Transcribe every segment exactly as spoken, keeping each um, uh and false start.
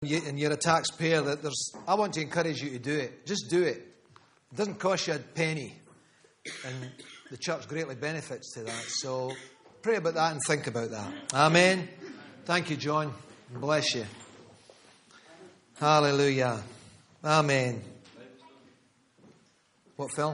and you're a taxpayer, that there's, I want to encourage you to do it. Just do it. It doesn't cost you a penny. And the church greatly benefits to that. So pray about that and think about that. Amen. Thank you, John. Bless you. Hallelujah. Amen. What, Phil?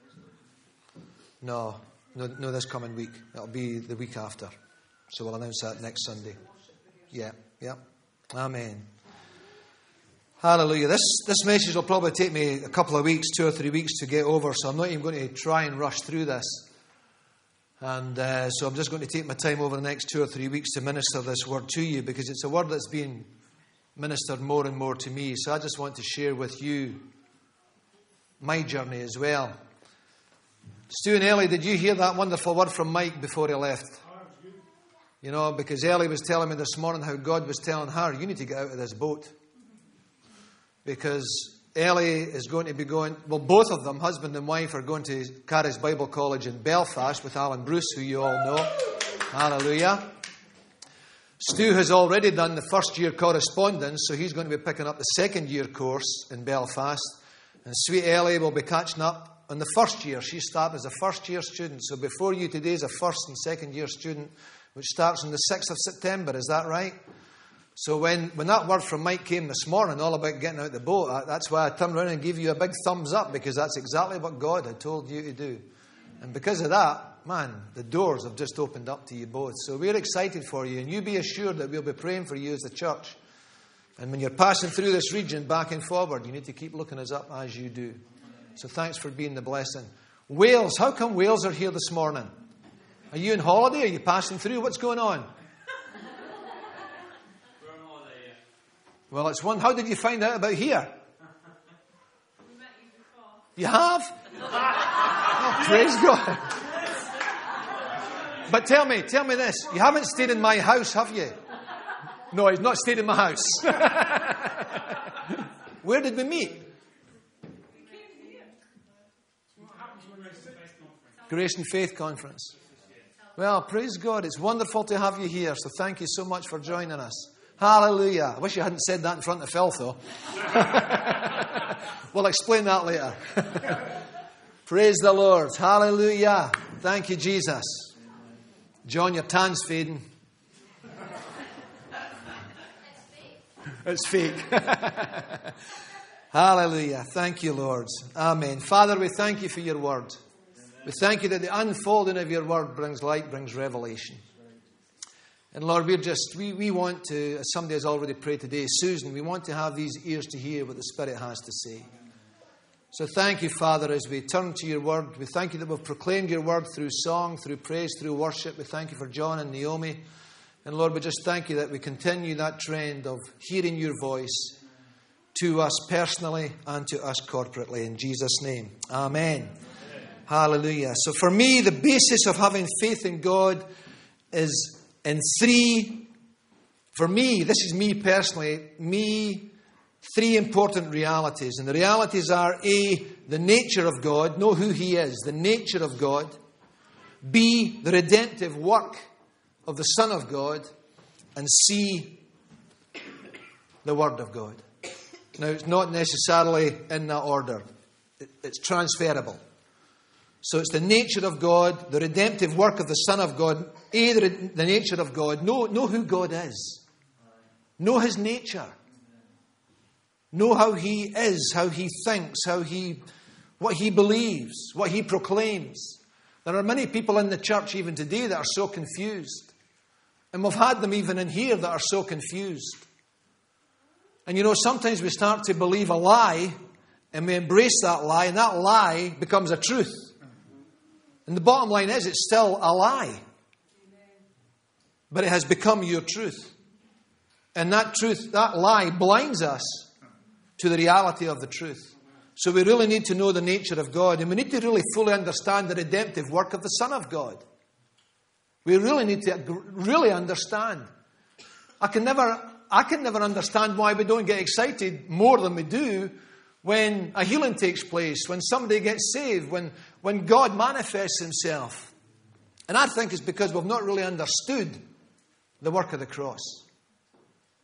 No. No, no, this coming week. It'll be the week after. So we'll announce that next Sunday. Yeah, yeah. Amen. Hallelujah. This this message will probably take me a couple of weeks, two or three weeks to get over, so I'm not even going to try and rush through this. And uh, so I'm just going to take my time over the next two or three weeks to minister this word to you, because it's a word that's being ministered more and more to me. So I just want to share with you my journey as well. Stu and Ellie, did you hear that wonderful word from Mike before he left? You know, because Ellie was telling me this morning how God was telling her, you need to get out of this boat. Because Ellie is going to be going, well, both of them, husband and wife, are going to Caris Bible College in Belfast with Alan Bruce, who you all know. Hallelujah. Stu has already done the first year correspondence, so he's going to be picking up the second year course in Belfast. And sweet Ellie will be catching up on the first year. She's starting as a first year student. So before you today is a first and second year student, which starts on the sixth of September. Is that right? So when, when that word from Mike came this morning, all about getting out the boat, that's why I turned around and gave you a big thumbs up, because that's exactly what God had told you to do. And because of that, man, the doors have just opened up to you both. So we're excited for you, and you be assured that we'll be praying for you as the church. And when you're passing through this region back and forward, you need to keep looking us up as you do. So thanks for being the blessing. Wales, how come Wales are here this morning? Are you on holiday? Are you passing through? What's going on? Well, it's one. How did you find out about here? We met you before. You have? Oh, praise God. But tell me, tell me this. You haven't stayed in my house, have you? No, he's not stayed in my house. Where did we meet? We came here. Grace and Faith Conference. Well, praise God. It's wonderful to have you here. So thank you so much for joining us. Hallelujah. I wish you hadn't said that in front of Phil, though. We'll explain that later. Praise the Lord. Hallelujah. Thank you, Jesus. John, your tan's fading. It's fake. Hallelujah. Thank you, Lord. Amen. Father, we thank you for your word. We thank you that the unfolding of your word brings light, brings revelation. And Lord, we're just, we, we want to, as somebody has already prayed today, Susan, we want to have these ears to hear what the Spirit has to say. So thank you, Father, as we turn to your word. We thank you that we've proclaimed your word through song, through praise, through worship. We thank you for John and Naomi. And Lord, we just thank you that we continue that trend of hearing your voice to us personally and to us corporately. In Jesus' name, amen. Amen. Hallelujah. So for me, the basis of having faith in God is in three, for me, this is me personally, me, three important realities. And the realities are, A, the nature of God, know who He is, the nature of God. B, the redemptive work of the Son of God. And C, the Word of God. Now, it's not necessarily in that order. It's transferable. So it's the nature of God, the redemptive work of the Son of God. A, the, the nature of God. Know, know who God is. Know His nature. Know how He is, how He thinks, how He, what He believes, what He proclaims. There are many people in the church even today that are so confused. And we've had them even in here that are so confused. And you know, sometimes we start to believe a lie, and we embrace that lie, and that lie becomes a truth. And the bottom line is, it's still a lie. But it has become your truth. And that truth, that lie blinds us to the reality of the truth. So we really need to know the nature of God. And we need to really fully understand the redemptive work of the Son of God. We really need to really understand. I can never, I can never understand why we don't get excited more than we do when a healing takes place, when somebody gets saved, when, when God manifests Himself. And I think it's because we've not really understood the work of the cross.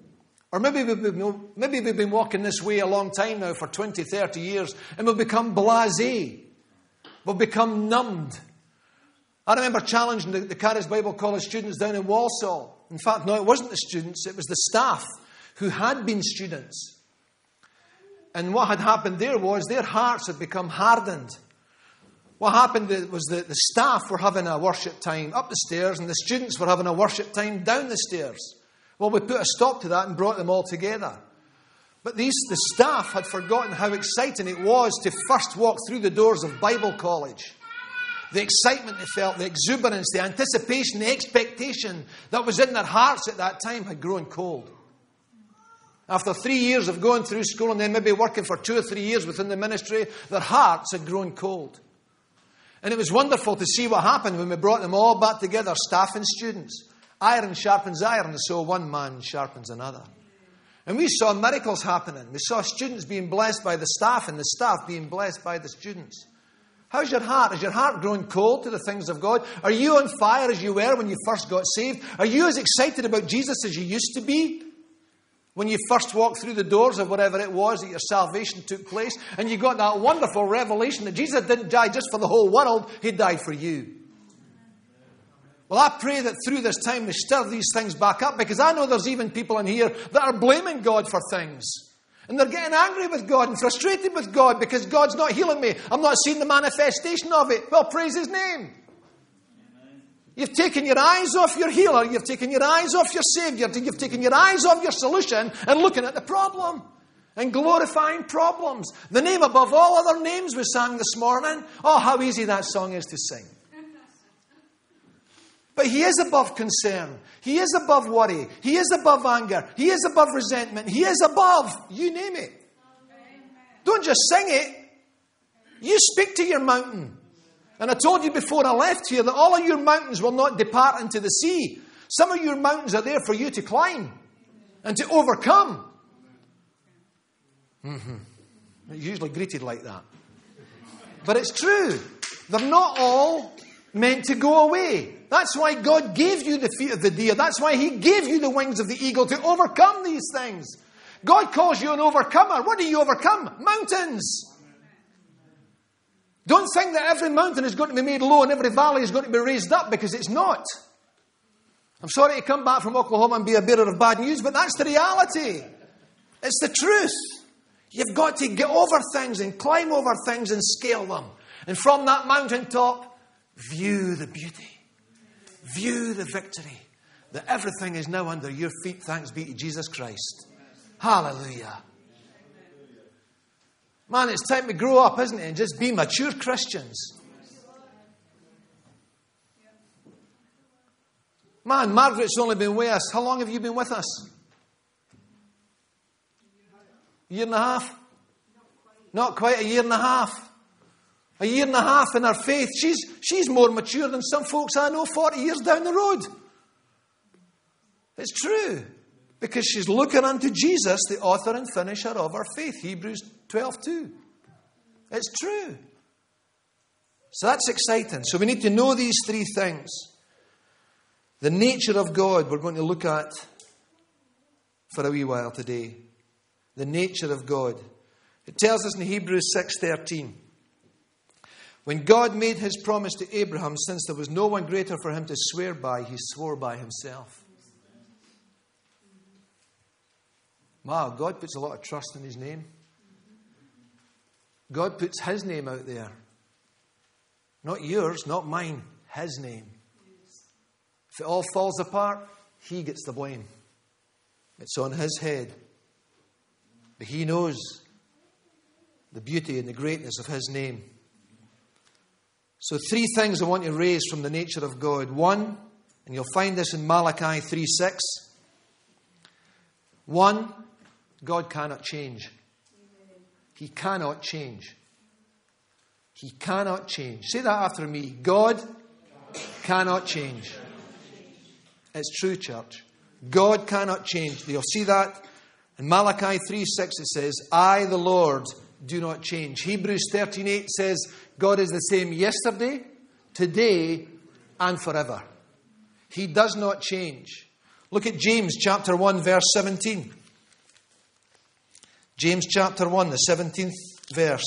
Or maybe we've, been, maybe we've been walking this way a long time now, for twenty, thirty years, and we've become blasé. We've become numbed. I remember challenging the, the Caris Bible College students down in Walsall. In fact, no, it wasn't the students, it was the staff who had been students. And what had happened there was their hearts had become hardened. What happened was that the staff were having a worship time up the stairs and the students were having a worship time down the stairs. Well, we put a stop to that and brought them all together. But these, the staff had forgotten how exciting it was to first walk through the doors of Bible college. The excitement they felt, the exuberance, the anticipation, the expectation that was in their hearts at that time had grown cold. After three years of going through school and then maybe working for two or three years within the ministry, their hearts had grown cold. And it was wonderful to see what happened when we brought them all back together, staff and students. Iron sharpens iron, so one man sharpens another. And we saw miracles happening. We saw students being blessed by the staff and the staff being blessed by the students. How's your heart? Is your heart growing cold to the things of God? Are you on fire as you were when you first got saved? Are you as excited about Jesus as you used to be when you first walked through the doors of whatever it was that your salvation took place? And you got that wonderful revelation that Jesus didn't die just for the whole world. He died for you. Well, I pray that through this time we stir these things back up, because I know there's even people in here that are blaming God for things. And they're getting angry with God and frustrated with God because God's not healing me. I'm not seeing the manifestation of it. Well, praise His name. Amen. You've taken your eyes off your healer. You've taken your eyes off your Savior. You've taken your eyes off your solution and looking at the problem and glorifying problems. The name above all other names we sang this morning. Oh, how easy that song is to sing. But He is above concern. He is above worry. He is above anger. He is above resentment. He is above, you name it. Amen. Don't just sing it. You speak to your mountain. And I told you before I left here that all of your mountains will not depart into the sea. Some of your mountains are there for you to climb and to overcome. Mm-hmm. It's usually greeted like that. But it's true. They're not all meant to go away. That's why God gave you the feet of the deer. That's why He gave you the wings of the eagle to overcome these things. God calls you an overcomer. What do you overcome? Mountains. Don't think that every mountain is going to be made low and every valley is going to be raised up, because it's not. I'm sorry to come back from Oklahoma and be a bearer of bad news, but that's the reality. It's the truth. You've got to get over things and climb over things and scale them. And from that mountaintop, view the beauty. View the victory. That everything is now under your feet, thanks be to Jesus Christ. Hallelujah. Man, it's time to grow up, isn't it? And just be mature Christians. Man, Margaret's only been with us. How long have you been with us? A year and a half? Not quite a year and a half. A year and a half in her faith. She's, she's more mature than some folks I know forty years down the road. It's true. Because she's looking unto Jesus, the author and finisher of our faith. Hebrews twelve two. It's true. So that's exciting. So we need to know these three things. The nature of God we're going to look at for a wee while today. The nature of God. It tells us in Hebrews six thirteen. When God made His promise to Abraham, since there was no one greater for him to swear by, He swore by Himself. Wow, God puts a lot of trust in His name. God puts His name out there. Not yours, not mine. His name. If it all falls apart, He gets the blame. It's on His head. But He knows the beauty and the greatness of His name. So three things I want to raise from the nature of God. One, and you'll find this in Malachi three six. One, God cannot change. He cannot change. He cannot change. Say that after me. God cannot change. It's true, church. God cannot change. You'll see that in Malachi three six. It says, I, the Lord, do not change. Hebrews thirteen eight says, God is the same yesterday, today, and forever. He does not change. Look at James chapter one, verse seventeen. James chapter one, the seventeenth verse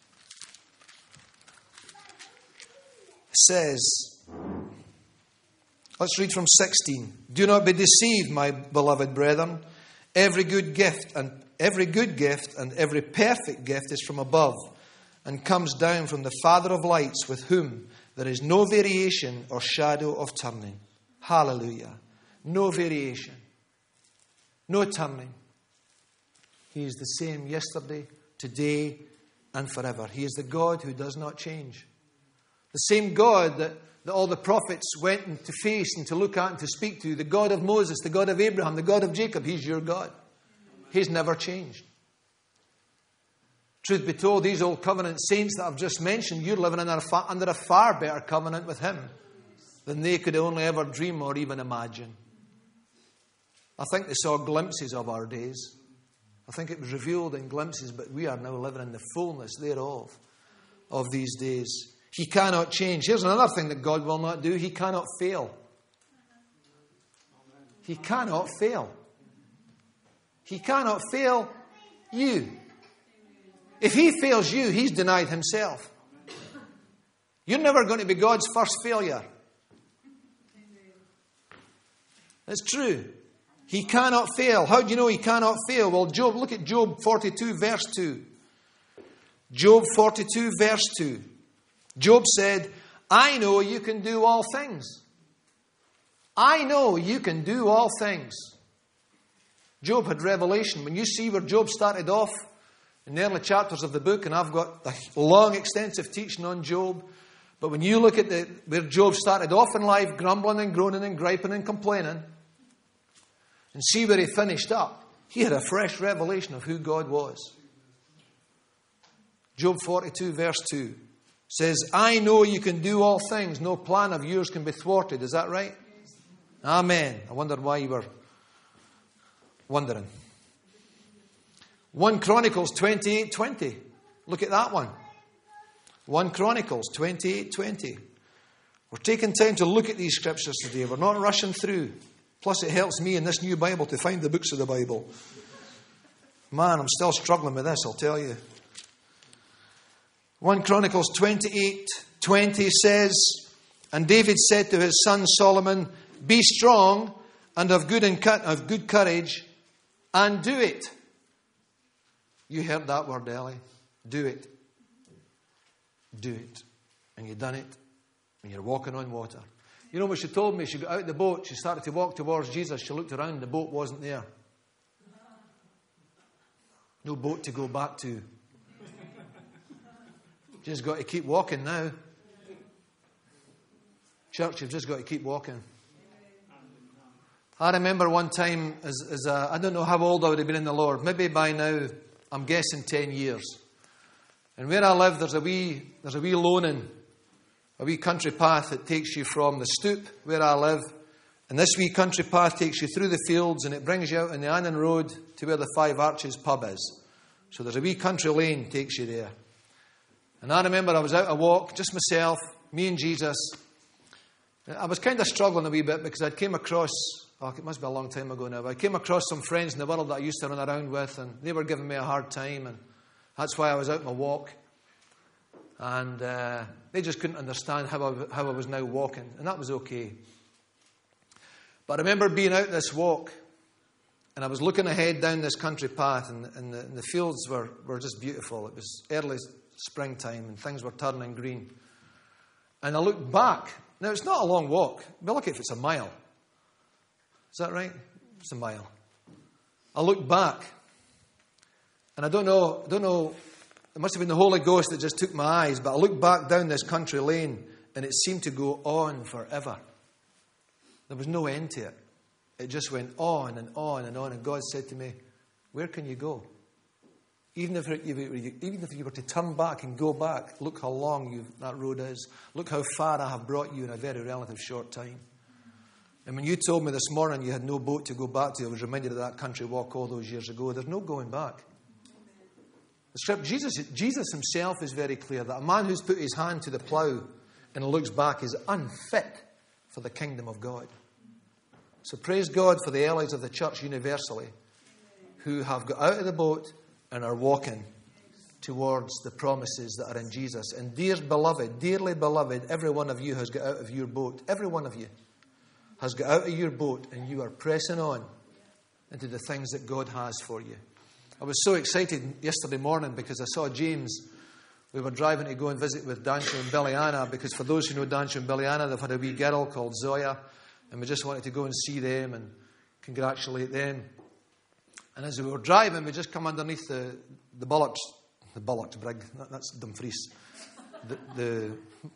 says, let's read from sixteen. Do not be deceived, my beloved brethren. Every good gift and every good gift and every perfect gift is from above and comes down from the Father of lights, with whom there is no variation or shadow of turning. Hallelujah. No variation. No turning. He is the same yesterday, today, and forever. He is the God who does not change. The same God that, that all the prophets went in to face and to look at and to speak to. The God of Moses, the God of Abraham, the God of Jacob. He's your God. He's never changed. Truth be told, these old covenant saints that I've just mentioned, you're living under a, far, under a far better covenant with Him than they could only ever dream or even imagine. I think they saw glimpses of our days. I think it was revealed in glimpses, but we are now living in the fullness thereof of these days. He cannot change. Here's another thing that God will not do. He cannot fail. He cannot fail. He cannot fail you. If He fails you, He's denied Himself. You're never going to be God's first failure. It's true. He cannot fail. How do you know He cannot fail? Well, Job, look at Job forty-two, verse two. Job forty-two, verse two. Job said, I know you can do all things. I know you can do all things. Job had revelation. When you see where Job started off in the early chapters of the book, and I've got a long, extensive teaching on Job, but when you look at the, where Job started off in life, grumbling and groaning and griping and complaining, and see where he finished up, he had a fresh revelation of who God was. Job forty-two, verse two says, I know you can do all things. No plan of yours can be thwarted. Is that right? Yes. Amen. I wondered why you were wondering. First Chronicles twenty-eight twenty. Look at that one. First Chronicles twenty-eight twenty. We're taking time to look at these scriptures today. We're not rushing through. Plus, it helps me in this new Bible to find the books of the Bible. Man, I'm still struggling with this, I'll tell you. First Chronicles twenty-eight twenty says, and David said to his son Solomon, be strong and of good, and of good courage, and do it. You heard that word, Ellie. Do it. Do it. And you've done it. And you're walking on water. You know what she told me? She got out of the boat. She started to walk towards Jesus. She looked around. The boat wasn't there. No boat to go back to. Just got to keep walking now. Church, you've just got to keep walking. I remember one time, as, as a, I don't know how old I would have been in the Lord. Maybe by now, I'm guessing ten years. And where I live, there's a wee, there's a wee loaning, a wee country path that takes you from the stoop where I live. And this wee country path takes you through the fields and it brings you out on the Annan Road to where the Five Arches pub is. So there's a wee country lane takes you there. And I remember I was out a walk, just myself, me and Jesus. I was kind of struggling a wee bit because I came across, oh, it must be a long time ago now, but I came across some friends in the world that I used to run around with, and they were giving me a hard time, and that's why I was out on my walk. And uh, they just couldn't understand how I, how I was now walking, and that was okay. But I remember being out this walk, and I was looking ahead down this country path, and, and, the, and the fields were, were just beautiful. It was early springtime, and things were turning green. And I looked back. Now, it's not a long walk. Be lucky if it's a mile. Is that right? It's a mile. I looked back, and I don't know, I don't know, it must have been the Holy Ghost that just took my eyes, but I looked back down this country lane, and it seemed to go on forever. There was no end to it. It just went on and on and on, and God said to me, where can you go? Even if, you, even if you were to turn back and go back, look how long you've, that road is. Look how far I have brought you in a very relative short time. And when you told me this morning you had no boat to go back to, I was reminded of that country walk all those years ago. There's no going back. The script, Jesus, Jesus himself is very clear that a man who's put his hand to the plough and looks back is unfit for the kingdom of God. So praise God for the allies of the church universally who have got out of the boat and are walking towards the promises that are in Jesus. And dear beloved, dearly beloved, every one of you has got out of your boat. Every one of you has got out of your boat, and you are pressing on into the things that God has for you. I was so excited yesterday morning because I saw James. We were driving to go and visit with Dancho and Billiana, because for those who know Dancho and Billiana, they've had a wee girl called Zoya, and we just wanted to go and see them and congratulate them. And as we were driving, we just come underneath the, the Bullocks, the Bullocks Brig, that, that's Dumfries, the, the,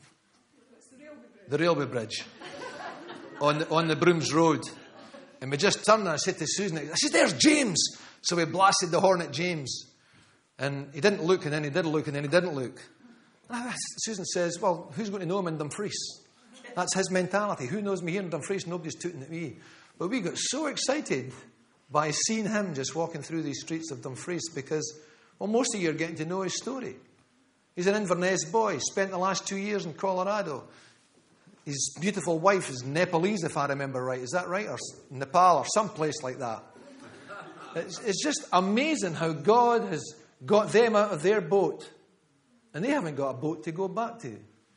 the railway bridge on the, on the Brooms Road. And we just turned and I said to Susan, I said, there's James. So we blasted the horn at James. And he didn't look, and then he did look, and then he didn't look. And Susan says, well, who's going to know him in Dumfries? That's his mentality. Who knows me here in Dumfries? Nobody's tooting at me. But we got so excited by seeing him just walking through these streets of Dumfries because, well, most of you are getting to know his story. He's an Inverness boy, spent the last two years in Colorado. His beautiful wife is Nepalese, if I remember right. Is that right? Or Nepal, or some place like that. It's, it's just amazing how God has got them out of their boat, and they haven't got a boat to go back to.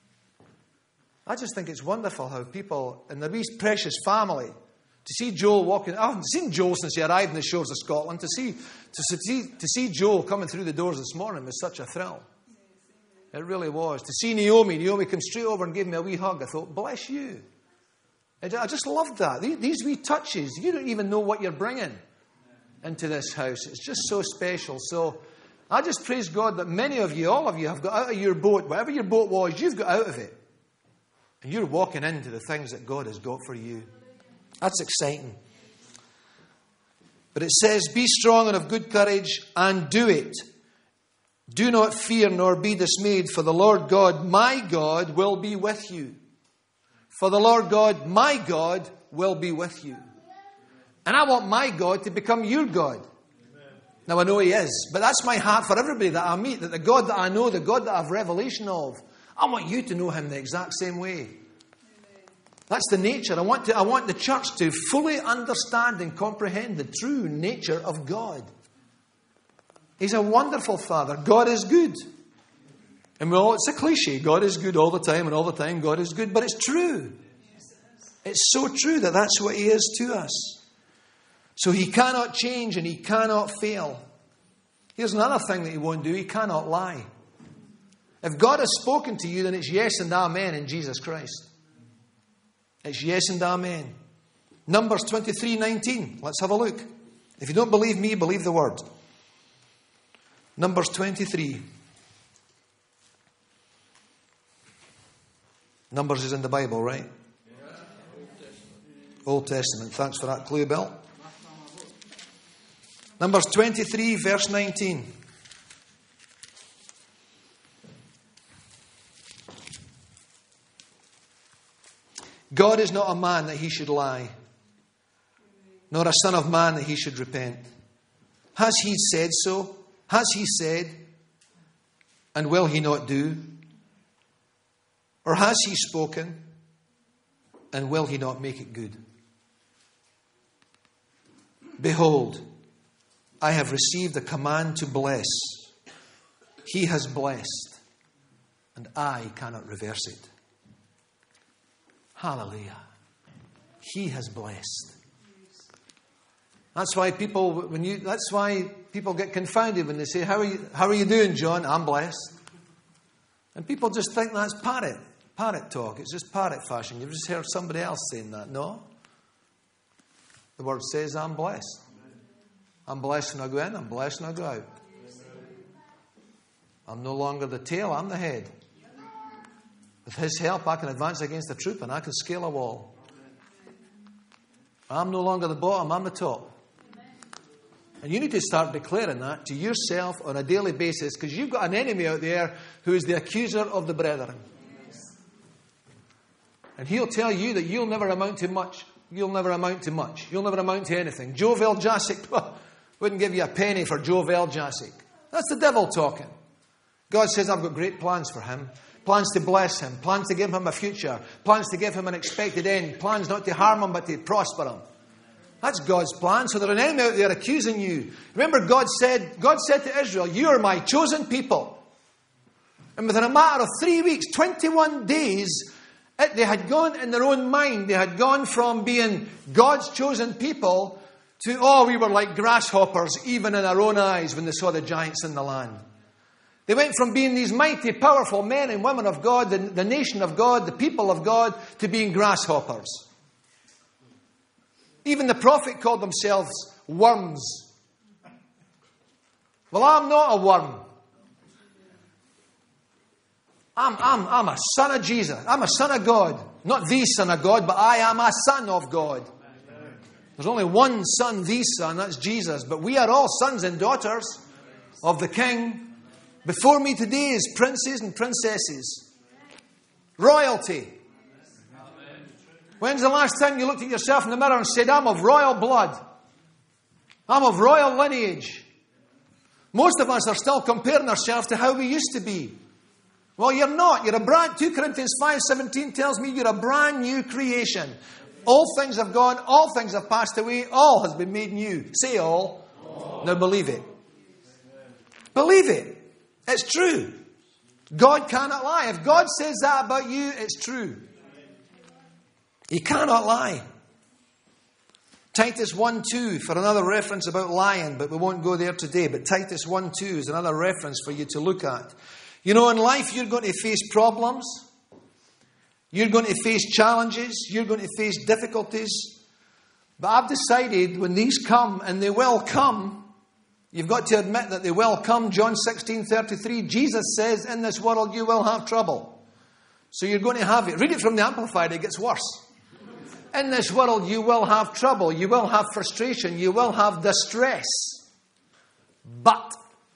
I just think it's wonderful how people in the wee precious family, to see Joel walking, I haven't seen Joel since he arrived in the shores of Scotland, to see, to see, to see Joel coming through the doors this morning was such a thrill. It really was. To see Naomi, Naomi came straight over and gave me a wee hug. I thought, bless you. I just loved that. These wee touches, you don't even know what you're bringing into this house. It's just so special. So I just praise God that many of you, all of you, have got out of your boat. Whatever your boat was, you've got out of it. And you're walking into the things that God has got for you. That's exciting. But it says, be strong and of good courage, and do it. Do not fear nor be dismayed, for the Lord God, my God, will be with you. For the Lord God, my God, will be with you. And I want my God to become your God. Amen. Now I know He is, but that's my heart for everybody that I meet, that the God that I know, the God that I have revelation of, I want you to know Him the exact same way. Amen. That's the nature. I want to, I want the church to fully understand and comprehend the true nature of God. He's a wonderful Father. God is good. And well, it's a cliche. God is good all the time, and all the time God is good. But it's true. It's so true that that's what He is to us. So He cannot change and He cannot fail. Here's another thing that He won't do. He cannot lie. If God has spoken to you, then it's yes and amen in Jesus Christ. It's yes and amen. Numbers twenty-three nineteen. Let's have a look. If you don't believe me, believe the word. Numbers twenty-three. Numbers is in the Bible, right? Yeah. Old Testament. Thanks for that clue, Bill. Numbers twenty-three, verse nineteen. God is not a man that He should lie, nor a son of man that He should repent. Has He said so? Has He said, and will He not do? Or has He spoken, and will He not make it good? Behold, I have received a command to bless. He has blessed, and I cannot reverse it. Hallelujah. He has blessed. That's why people, when you, that's why people get confounded when they say, how are you, how are you doing, John? I'm blessed. And people just think that's parrot, parrot talk. It's just parrot fashion. You've just heard somebody else saying that. No. The word says, I'm blessed. I'm blessed when I go in. I'm blessed when I go out. I'm no longer the tail. I'm the head. With His help, I can advance against a troop and I can scale a wall. I'm no longer the bottom. I'm the top. And you need to start declaring that to yourself on a daily basis, because you've got an enemy out there who is the accuser of the brethren. And he'll tell you that you'll never amount to much. You'll never amount to much. You'll never amount to anything. Joe Veljasic wouldn't give you a penny for Joe Veljasic. That's the devil talking. God says, I've got great plans for him. Plans to bless him. Plans to give him a future. Plans to give him an expected end. Plans not to harm him, but to prosper him. That's God's plan. So there's an enemy out there accusing you. Remember, God said, God said to Israel, you are my chosen people. And within a matter of three weeks, twenty-one days, it, they had gone in their own mind. They had gone from being God's chosen people to, oh, we were like grasshoppers, even in our own eyes when they saw the giants in the land. They went from being these mighty, powerful men and women of God, the, the nation of God, the people of God, to being grasshoppers. Even the prophet called themselves worms. Well, I'm not a worm. I'm, I'm, I'm a son of Jesus. I'm a son of God. Not the son of God, but I am a son of God. There's only one son, the son, that's Jesus. But we are all sons and daughters of the King. Before me today is princes and princesses. Royalty. When's the last time you looked at yourself in the mirror and said, I'm of royal blood. I'm of royal lineage. Most of us are still comparing ourselves to how we used to be. Well, you're not. You're a brand, Second Corinthians five seventeen tells me you're a brand new creation. All things have gone, all things have passed away, all has been made new. Say all. all. Now believe it. Believe it. It's true. God cannot lie. If God says that about you, it's true. He cannot lie. Titus one two for another reference about lying, but we won't go there today. But Titus one two is another reference for you to look at. You know, in life you're going to face problems. You're going to face challenges. You're going to face difficulties. But I've decided when these come, and they will come, you've got to admit that they will come. John sixteen thirty-three, Jesus says, in this world you will have trouble. So you're going to have it. Read it from the Amplified, it gets worse. In this world you will have trouble. You will have frustration. You will have distress. But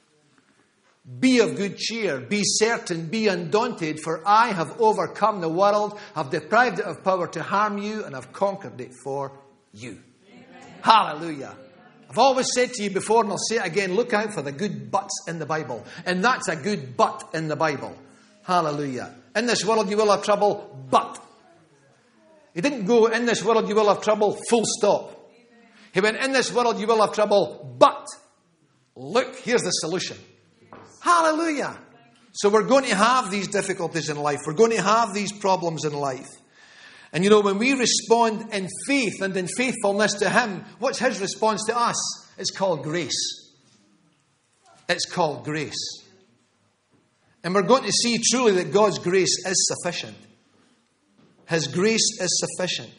be of good cheer. Be certain. Be undaunted. For I have overcome the world, have deprived it of power to harm you, and have conquered it for you. Amen. Hallelujah. I've always said to you before, and I'll say it again, look out for the good buts in the Bible. And that's a good but in the Bible. Hallelujah. In this world you will have trouble, but. He didn't go, in this world you will have trouble, full stop. He went, in this world you will have trouble, but. Look, here's the solution. Hallelujah. So we're going to have these difficulties in life. We're going to have these problems in life. And you know, when we respond in faith and in faithfulness to Him, what's His response to us? It's called grace. It's called grace. And we're going to see truly that God's grace is sufficient. His grace is sufficient.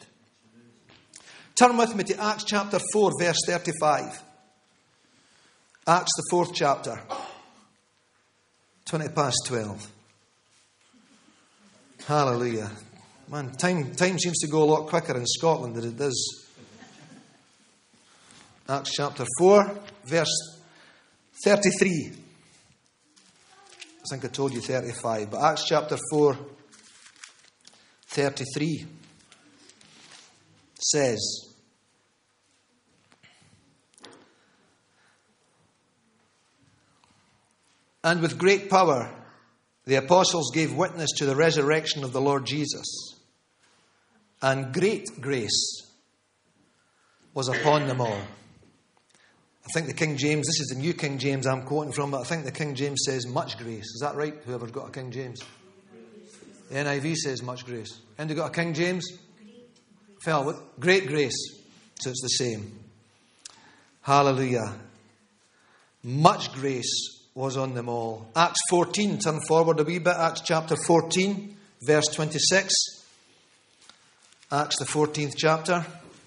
Turn with me to Acts chapter four, verse thirty-five. Acts the fourth chapter. twenty past twelve. Hallelujah. Man, time, time seems to go a lot quicker in Scotland than it does. Acts chapter four, verse thirty-three. I think I told you thirty-five, but Acts chapter four, thirty-three says, and with great power the apostles gave witness to the resurrection of the Lord Jesus, and great grace was upon them all. I think the King James, this is the New King James I'm quoting from, but I think the King James says much grace. Is that right? Whoever's got a King James? The N I V says much grace. And you got a King James? Fell with great grace. So it's the same. Hallelujah. Much grace was on them all. Acts fourteen, turn forward a wee bit. Acts chapter fourteen, verse twenty-six. Acts the fourteenth chapter.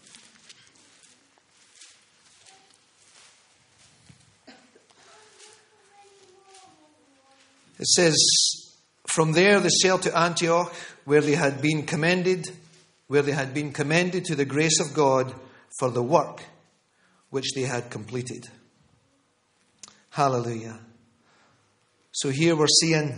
It says, from there they sailed to Antioch, where they had been commended, where they had been commended to the grace of God for the work which they had completed. Hallelujah. So here we're seeing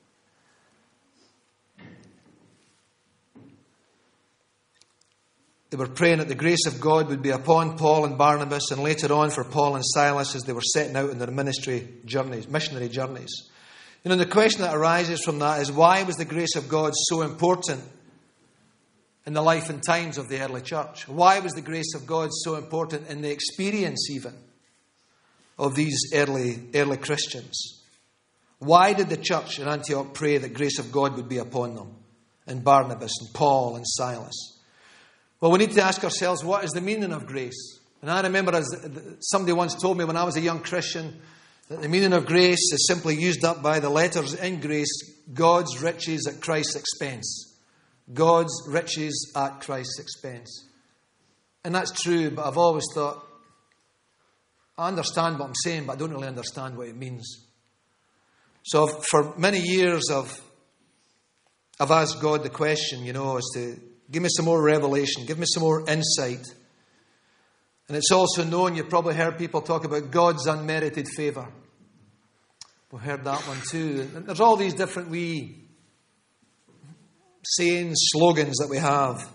they were praying that the grace of God would be upon Paul and Barnabas, and later on for Paul and Silas as they were setting out on their ministry journeys, missionary journeys. You know, the question that arises from that is, why was the grace of God so important in the life and times of the early church? Why was the grace of God so important in the experience even of these early, early Christians? Why did the church in Antioch pray that grace of God would be upon them? And Barnabas and Paul and Silas. Well, we need to ask ourselves, what is the meaning of grace? And I remember as somebody once told me when I was a young Christian that the meaning of grace is simply used up by the letters in grace, God's riches at Christ's expense. God's riches at Christ's expense. And that's true, but I've always thought, I understand what I'm saying, but I don't really understand what it means. So for many years I've, I've asked God the question, you know, as to give me some more revelation, give me some more insight. And it's also known, you've probably heard people talk about God's unmerited favour. We've heard that one too. And there's all these different wee sayings, slogans that we have.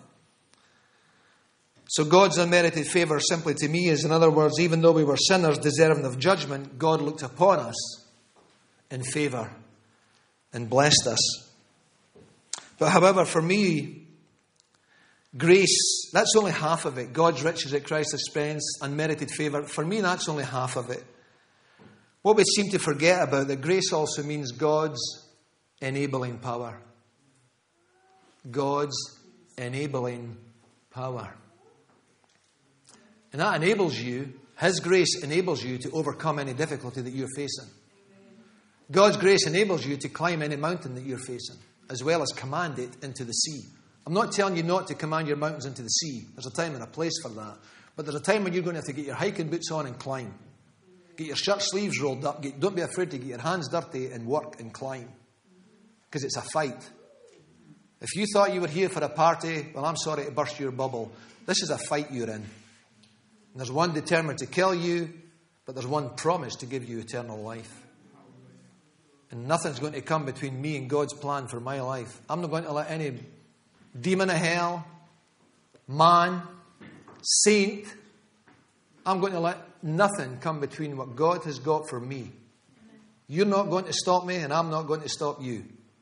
So God's unmerited favour simply to me is, in other words, even though we were sinners deserving of judgment, God looked upon us in favour and blessed us. But however, for me, grace, that's only half of it. God's riches at Christ's expense, unmerited favour. For me, that's only half of it. What we seem to forget about that grace also means God's enabling power. God's enabling power. And that enables you, His grace enables you to overcome any difficulty that you're facing. God's grace enables you to climb any mountain that you're facing, as well as command it into the sea. I'm not telling you not to command your mountains into the sea. There's a time and a place for that. But there's a time when you're going to have to get your hiking boots on and climb. Get your shirt sleeves rolled up. Get, don't be afraid to get your hands dirty and work and climb. Because it's a fight. If you thought you were here for a party, well, I'm sorry to burst your bubble. This is a fight you're in. And there's one determined to kill you, but there's one promised to give you eternal life. And nothing's going to come between me and God's plan for my life. I'm not going to let any demon of hell, man, saint, I'm going to let nothing come between what God has got for me. You're not going to stop me, and I'm not going to stop you.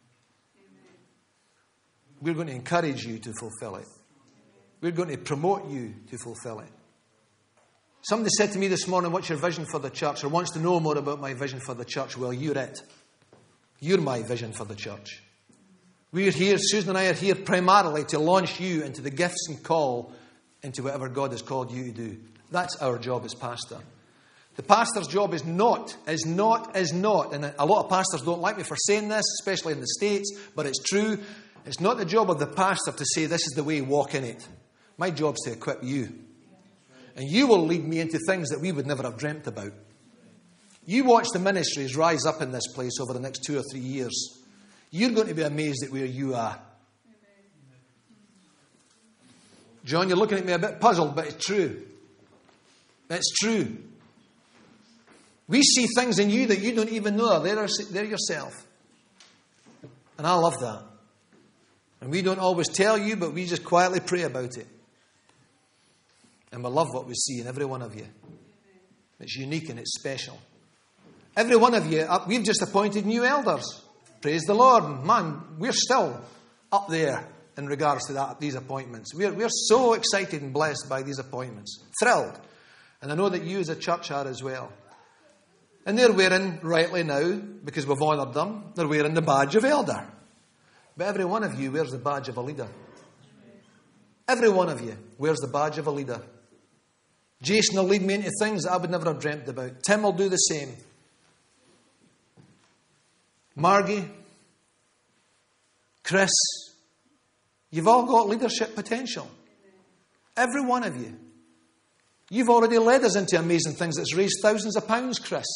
We're going to encourage you to fulfill it. We're going to promote you to fulfill it. Somebody said to me this morning, what's your vision for the church? Or wants to know more about my vision for the church. Well, you're it. You're my vision for the church. We're here, Susan and I are here primarily to launch you into the gifts and call into whatever God has called you to do. That's our job as pastor. The pastor's job is not, is not, is not, and a lot of pastors don't like me for saying this, especially in the States, but it's true. It's not the job of the pastor to say this is the way, walk in it. My job's to equip you. And you will lead me into things that we would never have dreamt about. You watch the ministries rise up in this place over the next two or three years. You're going to be amazed at where you are. John, you're looking at me a bit puzzled, but it's true. It's true. We see things in you that you don't even know are there, there yourself. And I love that. And we don't always tell you, but we just quietly pray about it. And we love what we see in every one of you. It's unique and it's special. Every one of you, we've just appointed new elders. Praise the Lord. And man, we're still up there in regards to that, these appointments. We're, we're so excited and blessed by these appointments. Thrilled. And I know that you as a church are as well. And they're wearing, rightly now, because we've honoured them, they're wearing the badge of elder. But every one of you wears the badge of a leader. Every one of you wears the badge of a leader. Jason will lead me into things that I would never have dreamt about. Tim will do the same. Margie, Chris, you've all got leadership potential. Every one of you. You've already led us into amazing things that's raised thousands of pounds, Chris.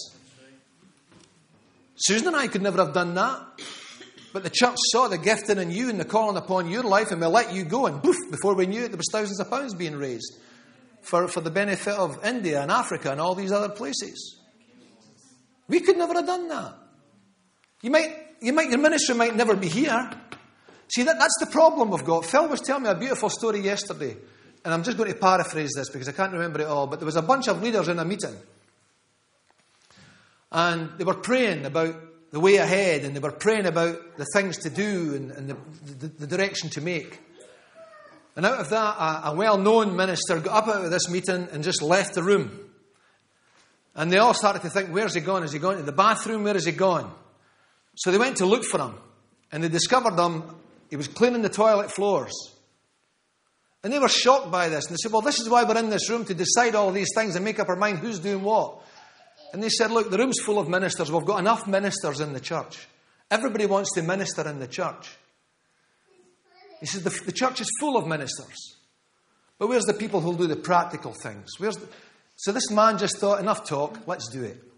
Susan and I could never have done that. But the church saw the gifting in you and the calling upon your life, and we let you go, and poof, before we knew it, there was thousands of pounds being raised for, for the benefit of India and Africa and all these other places. We could never have done that. You might, you might, your ministry might never be here. See, that, that's the problem we've got. Phil was telling me a beautiful story yesterday, and I'm just going to paraphrase this because I can't remember it all, but there was a bunch of leaders in a meeting, and they were praying about the way ahead, and they were praying about the things to do and, and the, the, the direction to make. And out of that, a, a well-known minister got up out of this meeting and just left the room. And they all started to think, where's he gone? Is he gone to the bathroom? Where is he gone? So they went to look for him. And they discovered him. He was cleaning the toilet floors. And they were shocked by this. And they said, well, this is why we're in this room, to decide all these things and make up our mind who's doing what. And they said, look, the room's full of ministers. We've got enough ministers in the church. Everybody wants to minister in the church. He says, the, the church is full of ministers. But where's the people who'll do the practical things? Where's the... So this man just thought, enough talk, let's do it.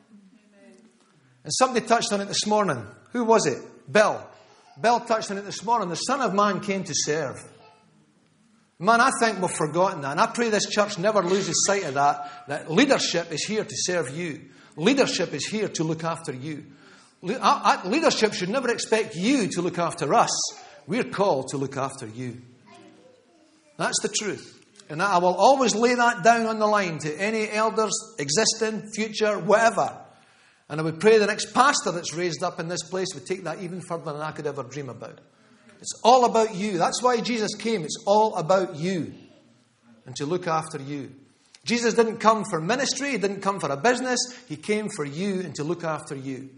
And somebody touched on it this morning. Who was it? Bill. Bill touched on it this morning. The Son of Man came to serve. Man, I think we've forgotten that. And I pray this church never loses sight of that. That leadership is here to serve you. Leadership is here to look after you. Leadership should never expect you to look after us. We're called to look after you. That's the truth. And I will always lay that down on the line to any elders, existing, future, whatever. And I would pray the next pastor that's raised up in this place would take that even further than I could ever dream about. It's all about you. That's why Jesus came. It's all about you. And to look after you. Jesus didn't come for ministry. He didn't come for a business. He came for you and to look after you.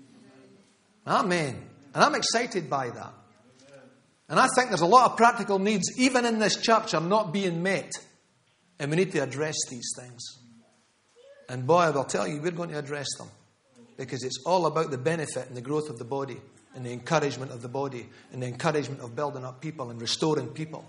Amen. And I'm excited by that. And I think there's a lot of practical needs, even in this church, are not being met. And we need to address these things. And boy, I will tell you, we're going to address them. Because it's all about the benefit and the growth of the body. And the encouragement of the body. And the encouragement of building up people and restoring people.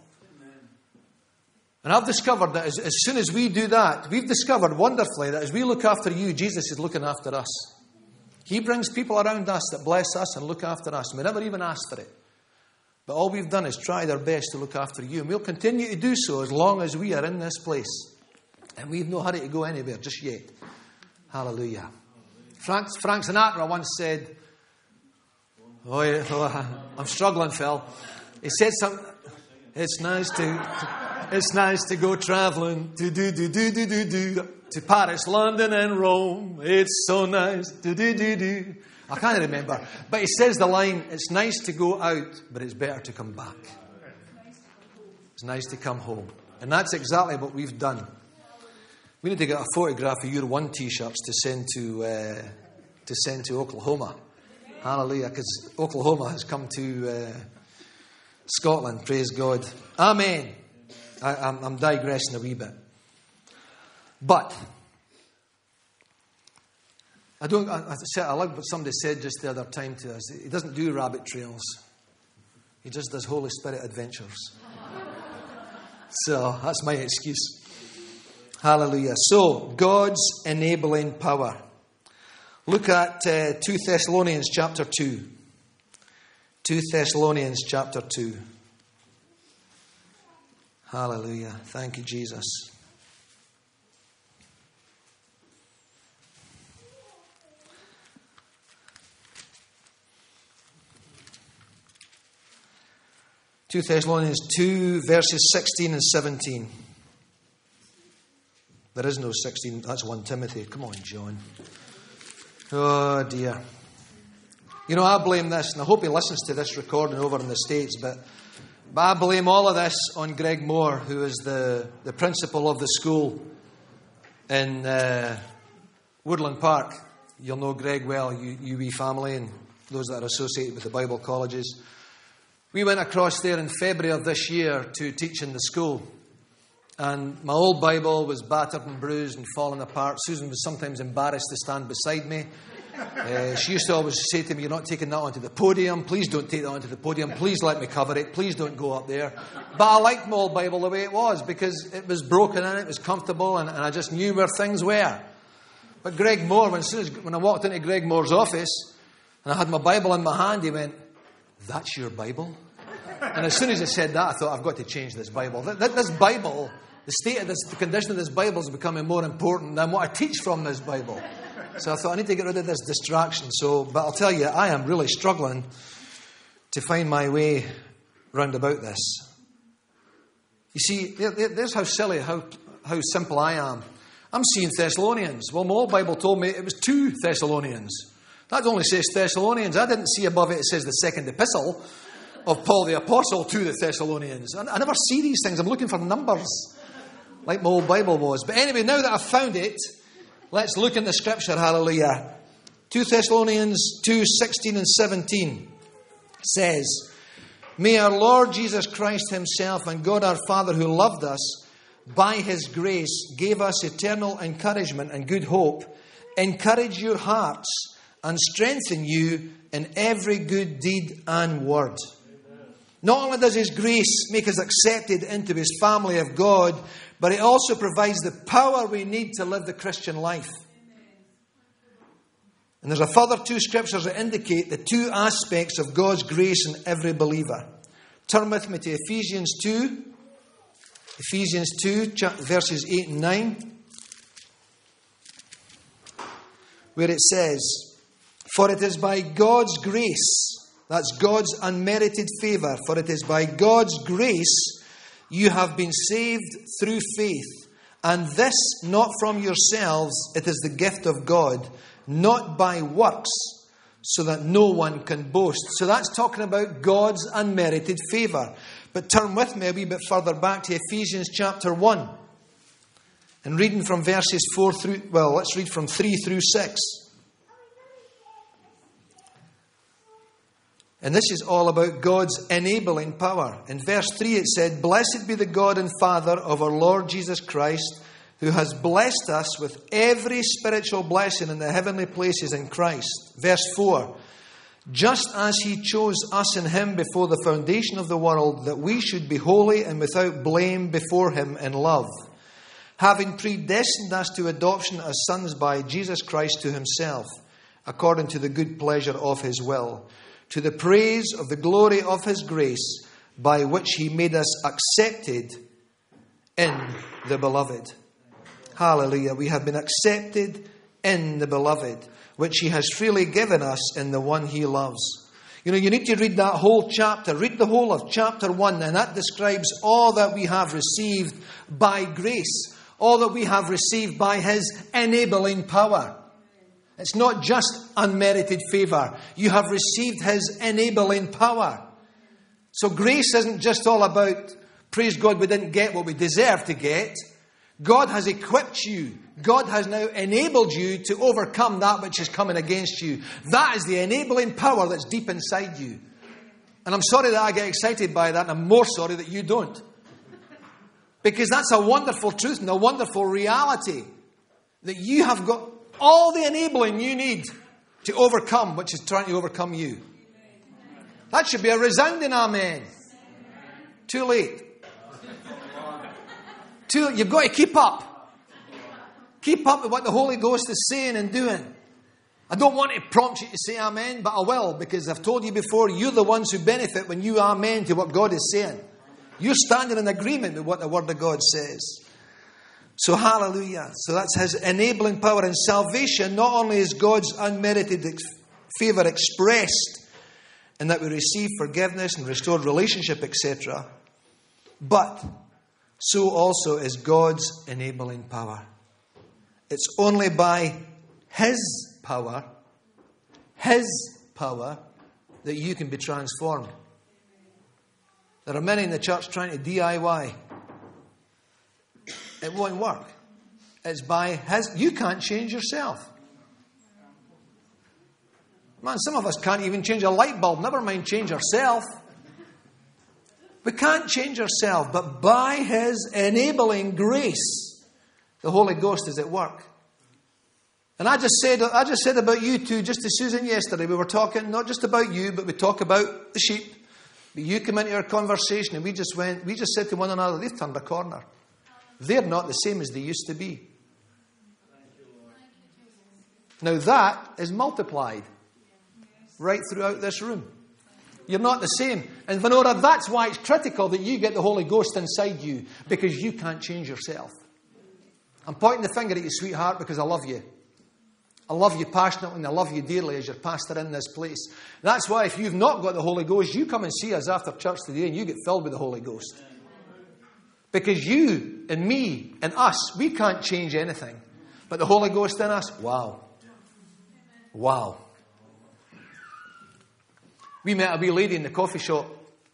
And I've discovered that as, as soon as we do that, we've discovered wonderfully that as we look after you, Jesus is looking after us. He brings people around us that bless us and look after us. We never even asked for it. But all we've done is tried our best to look after you. And we'll continue to do so as long as we are in this place. And we've no hurry to go anywhere just yet. Hallelujah. Frank, Frank Sinatra once said, oh, yeah, oh, I'm struggling, Phil. He said something, it's nice to, it's nice to go traveling, to do, do, do, do, do, do, to Paris, London and Rome. It's so nice, do, do, do, do. I can't remember. But he says the line, it's nice to go out, but it's better to come back. It's nice to come home. And that's exactly what we've done. We need to get a photograph of your one T-shirts to send to uh, to send to Oklahoma. Hallelujah, because Oklahoma has come to uh, Scotland. Praise God. Amen. I, I'm, I'm digressing a wee bit. But I don't. I, I, I like what somebody said just the other time to us. He doesn't do rabbit trails. He just does Holy Spirit adventures. So that's my excuse. Hallelujah. So God's enabling power. Look at uh, Second Thessalonians chapter two. Second Thessalonians chapter two. Hallelujah. Thank you, Jesus. Second Thessalonians two, verses sixteen and seventeen. There is no sixteen. That's First Timothy. Come on, John. Oh, dear. You know, I blame this, and I hope he listens to this recording over in the States, but, but I blame all of this on Greg Moore, who is the, the principal of the school in uh, Woodland Park. You'll know Greg well, you, U W E family, and those that are associated with the Bible colleges. We went across there in February of this year to teach in the school. And my old Bible was battered and bruised and falling apart. Susan was sometimes embarrassed to stand beside me. Uh, she used to always say to me, you're not taking that onto the podium. Please don't take that onto the podium. Please let me cover it. Please don't go up there. But I liked my old Bible the way it was because it was broken and it was comfortable and, and I just knew where things were. But Greg Moore, when, as soon as, when I walked into Greg Moore's office and I had my Bible in my hand, he went, that's your Bible? And as soon as he said that, I thought, I've got to change this Bible. This Bible... The state of this, the condition of this Bible is becoming more important than what I teach from this Bible. So I thought, I need to get rid of this distraction. So, but I'll tell you, I am really struggling to find my way round about this. You see, there, there, there's how silly, how, how simple I am. I'm seeing Thessalonians. Well, my old Bible told me it was two Thessalonians. That only says Thessalonians. I didn't see above it, it says the second epistle. of Paul the Apostle to the Thessalonians. I, I never see these things. I'm looking for numbers, like my old Bible was. But anyway, now that I've found it, let's look in the Scripture. Hallelujah. Second Thessalonians two, sixteen and seventeen says, "May our Lord Jesus Christ himself and God our Father, who loved us, by his grace gave us eternal encouragement and good hope, encourage your hearts and strengthen you in every good deed and word." Amen. Not only does his grace make us accepted into his family of God, but it also provides the power we need to live the Christian life. And there's a further two scriptures that indicate the two aspects of God's grace in every believer. Turn with me to Ephesians two. Ephesians two, verses eight and nine. Where it says, "For it is by God's grace," that's God's unmerited favour, "for it is by God's grace you have been saved through faith. And this not from yourselves, it is the gift of God, not by works, so that no one can boast." So that's talking about God's unmerited favour. But turn with me a wee bit further back to Ephesians chapter one. And reading from verses four through, well, let's read from three through six. And this is all about God's enabling power. In verse three it said, "Blessed be the God and Father of our Lord Jesus Christ, who has blessed us with every spiritual blessing in the heavenly places in Christ." Verse four, "Just as he chose us in him before the foundation of the world, that we should be holy and without blame before him in love, having predestined us to adoption as sons by Jesus Christ to himself, according to the good pleasure of his will, to the praise of the glory of his grace, by which he made us accepted in the beloved." Hallelujah. We have been accepted in the beloved, which he has freely given us in the one he loves. You know, you need to read that whole chapter. Read the whole of chapter one, and that describes all that we have received by grace. All that we have received by his enabling power. It's not just unmerited favour. You have received his enabling power. So grace isn't just all about, praise God, we didn't get what we deserved to get. God has equipped you. God has now enabled you to overcome that which is coming against you. That is the enabling power that's deep inside you. And I'm sorry that I get excited by that, and I'm more sorry that you don't. Because that's a wonderful truth and a wonderful reality. That you have got all the enabling you need to overcome which is trying to overcome you. That should be a resounding amen. Too late. Too, you've got to keep up. Keep up with what the Holy Ghost is saying and doing. I don't want to prompt you to say amen, but I will, because I've told you before, you're the ones who benefit when you amen to what God is saying. You're standing in agreement with what the Word of God says. So hallelujah. So that's his enabling power. And salvation not only is God's unmerited ex- favour expressed in that we receive forgiveness and restored relationship, et cetera, but so also is God's enabling power. It's only by his power, his power, that you can be transformed. There are many in the church trying to D I Y. It won't work. It's by his... You can't change yourself. Man, some of us can't even change a light bulb. Never mind change ourselves. We can't change ourselves. But by his enabling grace, the Holy Ghost is at work. And I just said I just said about you too, just to Susan yesterday. We were talking not just about you, but we talk about the sheep. But you came into our conversation and we just went, we just said to one another, they've turned a corner. They're not the same as they used to be. Now that is multiplied right throughout this room. You're not the same. And Venora, that's why it's critical that you get the Holy Ghost inside you, because you can't change yourself. I'm pointing the finger at you, sweetheart, because I love you. I love you passionately and I love you dearly as your pastor in this place. That's why if you've not got the Holy Ghost, you come and see us after church today and you get filled with the Holy Ghost. Because you and me and us, we can't change anything. But the Holy Ghost in us, wow. Wow. We met a wee lady in the coffee shop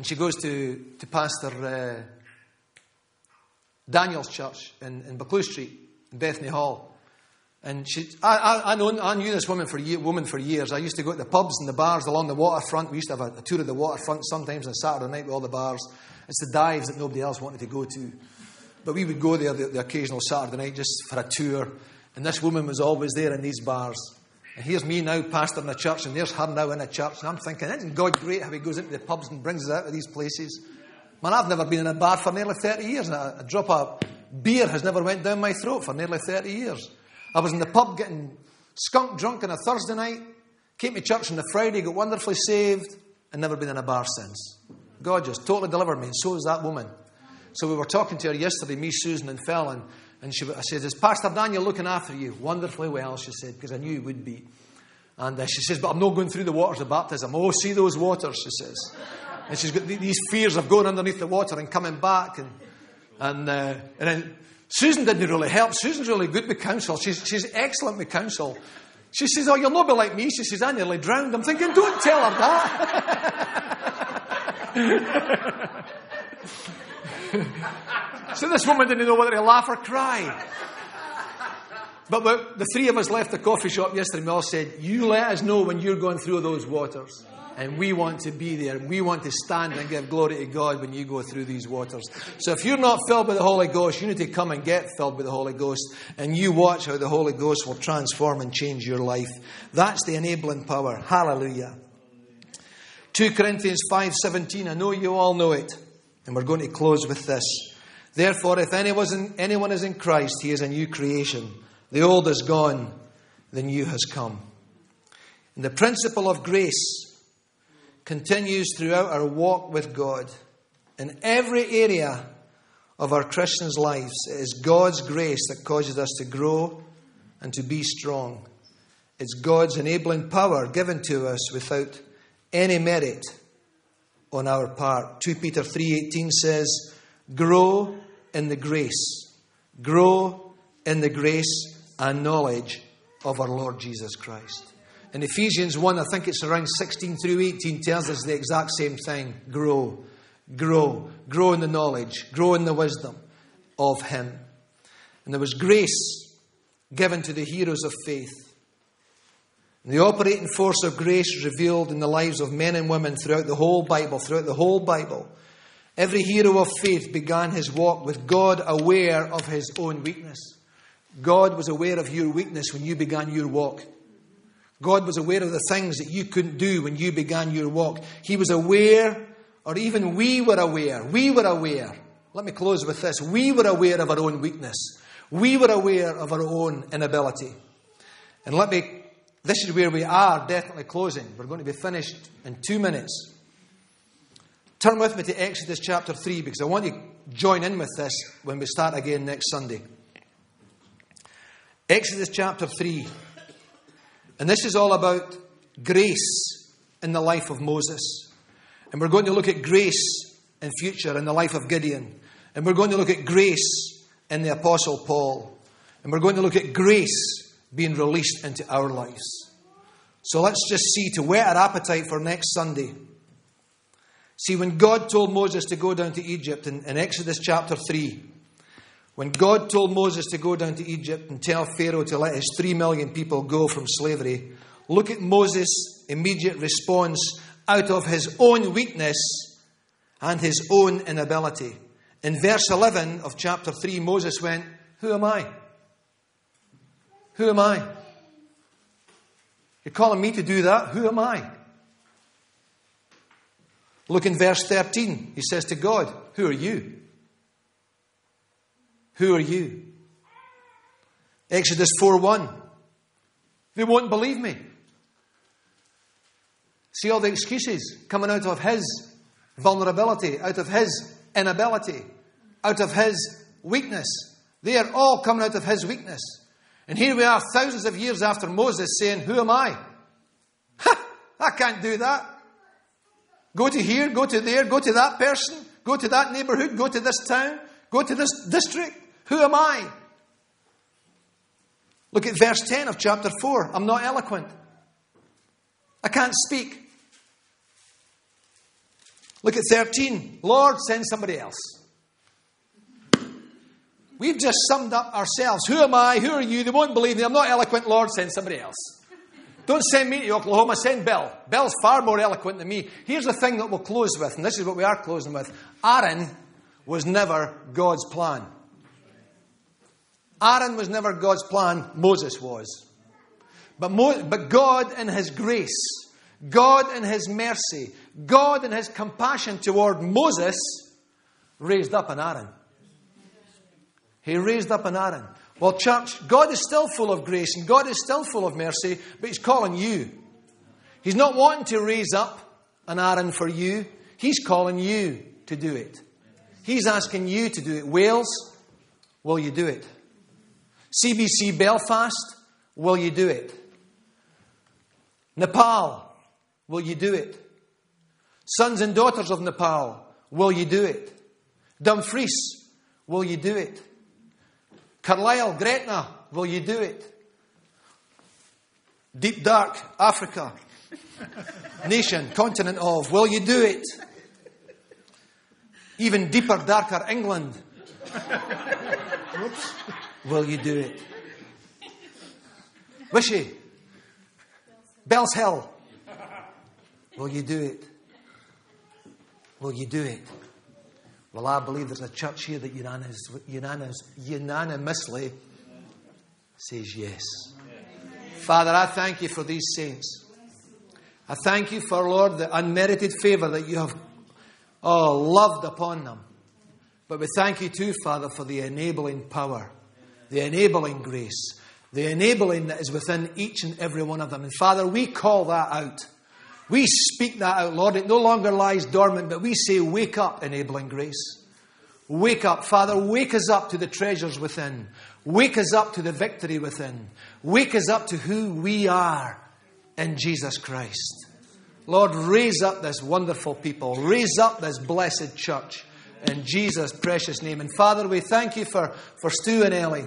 And she goes to, to Pastor uh, Daniel's church in, in Buccleuch Street, in Bethany Hall. And she, I, I, I, know, I knew this woman for, year, woman for years. I used to go to the pubs and the bars along the waterfront. We used to have a, a tour of the waterfront sometimes on Saturday night with all the bars. It's the dives that nobody else wanted to go to. But we would go there the, the occasional Saturday night just for a tour. And this woman was always there in these bars. And here's me now pastoring a church, and there's her now in a church. And I'm thinking, isn't God great how he goes into the pubs and brings us out of these places? Man, I've never been in a bar for nearly thirty years. And a, a drop of beer has never went down my throat for nearly thirty years. I was in the pub getting skunk drunk on a Thursday night, came to church on the Friday, got wonderfully saved, and never been in a bar since. God just totally delivered me, and so is that woman. So we were talking to her yesterday, me, Susan, and Fallon, and she, I said, is Pastor Daniel looking after you? Wonderfully well, she said, because I knew he would be. And uh, she says, but I'm not going through the waters of baptism. Oh, see those waters, she says. And she's got these fears of going underneath the water and coming back. And and uh, and then Susan didn't really help. Susan's really good with counsel. She's, she's excellent with counsel. She says, oh, you'll not be like me. She says, I nearly drowned. I'm thinking, don't tell her that. So this woman didn't know whether to laugh or cry. But the three of us left the coffee shop yesterday and we all said, you let us know when you're going through those waters. And we want to be there. We want to stand and give glory to God when you go through these waters. So if you're not filled with the Holy Ghost, you need to come and get filled with the Holy Ghost. And you watch how the Holy Ghost will transform and change your life. That's the enabling power. Hallelujah. Second Corinthians five seventeen. I know you all know it. And we're going to close with this. Therefore, if anyone is in Christ, he is a new creation. The old is gone, the new has come. And the principle of grace continues throughout our walk with God. In every area of our Christians' lives, it is God's grace that causes us to grow and to be strong. It's God's enabling power given to us without any merit on our part. Second Peter three eighteen says, grow in the grace. Grow in the grace and knowledge of our Lord Jesus Christ. In Ephesians one, I think it's around sixteen through eighteen, tells us the exact same thing. Grow, grow, grow in the knowledge, grow in the wisdom of Him. And there was grace given to the heroes of faith. And the operating force of grace is revealed in the lives of men and women throughout the whole Bible, throughout the whole Bible. Every hero of faith began his walk with God aware of his own weakness. God was aware of your weakness when you began your walk. God was aware of the things that you couldn't do when you began your walk. He was aware, or even we were aware. We were aware. Let me close with this. We were aware of our own weakness. We were aware of our own inability. And let me, this is where we are definitely closing. We're going to be finished in two minutes. Turn with me to Exodus chapter three, because I want you to join in with this when we start again next Sunday. Exodus chapter three. And this is all about grace in the life of Moses. And we're going to look at grace in future in the life of Gideon. And we're going to look at grace in the Apostle Paul. And we're going to look at grace being released into our lives. So let's just see, to whet our appetite for next Sunday. See, when God told Moses to go down to Egypt in, in Exodus chapter three, when God told Moses to go down to Egypt and tell Pharaoh to let his three million people go from slavery, look at Moses' immediate response out of his own weakness and his own inability. In verse eleven of chapter three, Moses went, who am I? Who am I? You're calling me to do that? Who am I? Look in verse thirteen. He says to God, who are you? Who are you? Exodus four one. They won't believe me. See all the excuses coming out of his vulnerability, out of his inability, out of his weakness. They are all coming out of his weakness. And here we are thousands of years after Moses saying, who am I? Ha! I can't do that. Go to here, go to there, go to that person, go to that neighborhood, go to this town, go to this district. Who am I? Look at verse ten of chapter four. I'm not eloquent. I can't speak. Look at thirteen. Lord, send somebody else. We've just summed up ourselves. Who am I? Who are you? They won't believe me. I'm not eloquent. Lord, send somebody else. Don't send me to Oklahoma. Send Bill. Bill's far more eloquent than me. Here's the thing that we'll close with, and this is what we are closing with. Aaron was never God's plan. Aaron was never God's plan. Moses was. But, Mo- but God in His grace, God in His mercy, God in His compassion toward Moses raised up an Aaron. He raised up an Aaron. Well, church, God is still full of grace and God is still full of mercy, but He's calling you. He's not wanting to raise up an Aaron for you. He's calling you to do it. He's asking you to do it. Wales, will you do it? C B C Belfast, will you do it? Nepal, will you do it? Sons and daughters of Nepal, will you do it? Dumfries, will you do it? Carlisle, Gretna, will you do it? Deep dark Africa, nation, continent of, will you do it? Even deeper, darker England, whoops, will you do it? Wishy, Bells Hill, will you do it? Will you do it? Well, I believe there's a church here that unanimous, unanimous, unanimously says yes. Father, I thank you for these saints. I thank you for, Lord, the unmerited favour that you have oh, loved upon them. But we thank you too, Father, for the enabling power, the enabling grace, the enabling that is within each and every one of them. And Father, we call that out. We speak that out, Lord. It no longer lies dormant, but we say, wake up, enabling grace. Wake up, Father. Wake us up to the treasures within. Wake us up to the victory within. Wake us up to who we are in Jesus Christ. Lord, raise up this wonderful people. Raise up this blessed church in Jesus' precious name. And Father, we thank you for, for Stu and Ellie.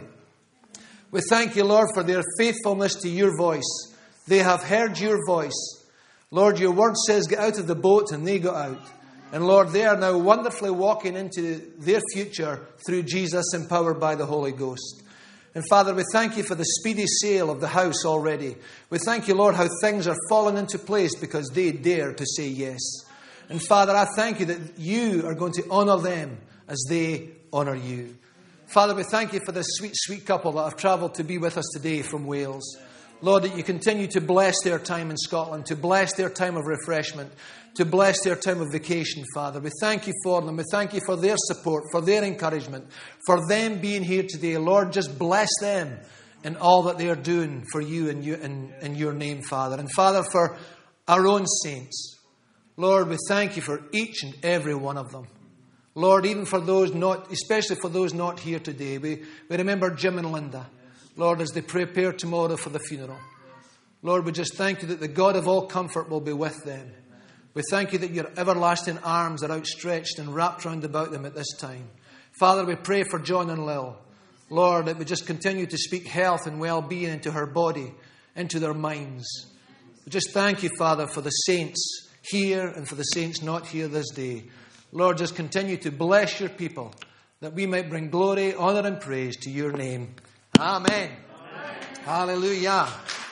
We thank you, Lord, for their faithfulness to your voice. They have heard your voice. Lord, your word says, get out of the boat, and they got out. And Lord, they are now wonderfully walking into their future through Jesus, empowered by the Holy Ghost. And Father, we thank you for the speedy sale of the house already. We thank you, Lord, how things are falling into place because they dare to say yes. And Father, I thank you that you are going to honour them as they honour you. Father, we thank you for this sweet, sweet couple that have travelled to be with us today from Wales. Lord, that you continue to bless their time in Scotland, to bless their time of refreshment, to bless their time of vacation, Father. We thank you for them. We thank you for their support, for their encouragement, for them being here today. Lord, just bless them in all that they are doing for you and you in, in your name, Father. And Father, for our own saints, Lord, we thank you for each and every one of them. Lord, even for those not, especially for those not here today, we, we remember Jim and Linda. Lord, as they prepare tomorrow for the funeral. Lord, we just thank you that the God of all comfort will be with them. We thank you that your everlasting arms are outstretched and wrapped round about them at this time. Father, we pray for John and Lil. Lord, that we just continue to speak health and well-being into her body, into their minds. We just thank you, Father, for the saints here and for the saints not here this day. Lord, just continue to bless your people, that we might bring glory, honour and praise to your name. Amen. Amen. Hallelujah.